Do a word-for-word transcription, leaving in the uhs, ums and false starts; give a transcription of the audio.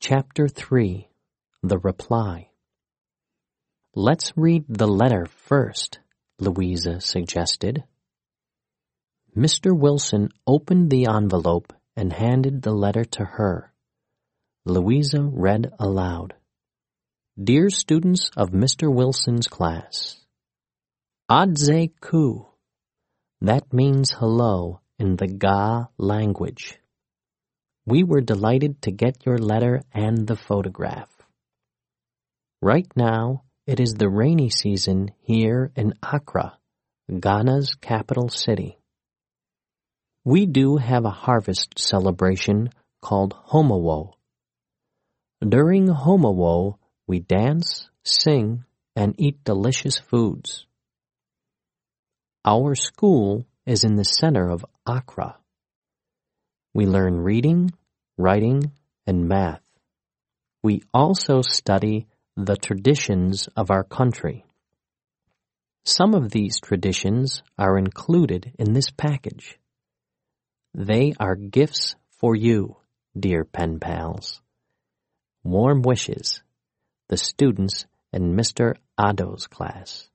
Chapter three. The Reply. "Let's read the letter first," Louisa suggested. Mister Wilson opened the envelope and handed the letter to her. Louisa read aloud. "Dear students of Mister Wilson's class, Adze ku. That means hello in the Ga language. We were delighted to get your letter and the photograph. Right now, it is the rainy season here in Accra, Ghana's capital city. We do have a harvest celebration called Homowo. During Homowo, we dance, sing, and eat delicious foods. Our school is in the center of Accra. We learn reading, writing, and math. We also study the traditions of our country. Some of these traditions are included in this package. They are gifts for you, dear pen pals. Warm wishes, the students in Mister Ado's class."